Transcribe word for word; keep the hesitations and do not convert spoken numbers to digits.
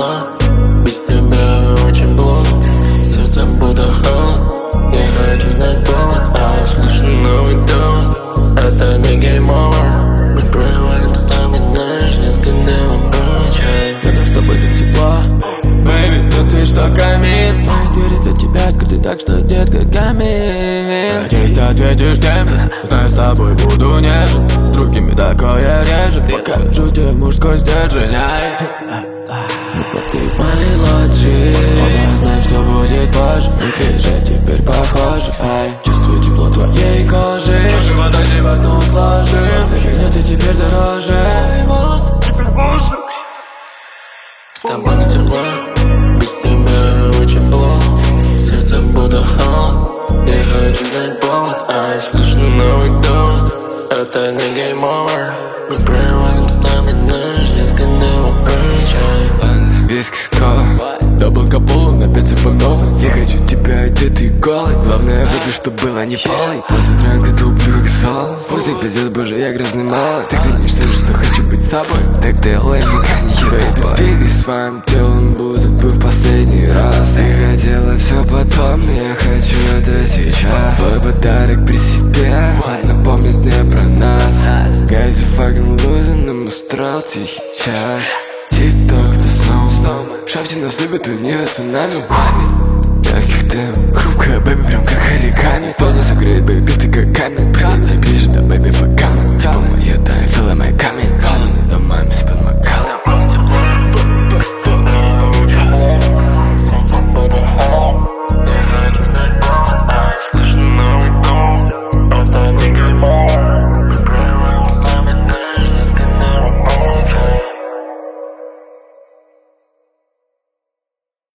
тепла. Без тебя очень плохо, сердце будто холод. Я хочу знать повод, а я слышу новый довод. Это не гейм овер. Мы проводим с тобой наш детский небо. Рядом с тобой так тепла, baby, да ты что камин. Мои двери для тебя открыты, так что, детка, камин. Надеюсь, ты ответишь тем же. Знаю, с тобой буду нежен. С другими такое реже. Покажу тебе мужской стержень. Ай. Ты в моей лоджии. Оба знаем, что будет позже. Мы ближе теперь похожи. Ай, чувствую тепло твоей кожи. Наши фантазии в одну сложим. После меня ты теперь дороже. Мои волосы теперь больше. С тобой не тепла, без тебя очень плохо. Сердце будто холод. Я хочу знать повод, а я слышу новый довод. Это не гейм овер. Мы проводим с тобой наш детский небо. Виски с колой, дабл капулу на пять цепанов. Я хочу тебя одетый голый. Главное, baby, чтоб было не полой. После дранка туплю как соло. Поздний пиздец, боже, я грязный малый. Так ты не считаешь, что хочу быть собой. Так ты лайк, не херой. Двигай своим телом, будто бы в последний раз. Ты хотела все потом, я хочу это сейчас. Твой подарок при себе, он напомнит мне про нас. Guys, you fucking losing, нам устроил тихий час. Тик-ток, ты снова шафти нас любят, у нее с нами. Легких дым, хрупкая, бэби, прям как оригами. Кто не согреет, бэби, ты как камень. Подойди ближе, да, бэби, факами. Типа моя тайм, фила мой камень. Холодный дом, маме, спит мой камень.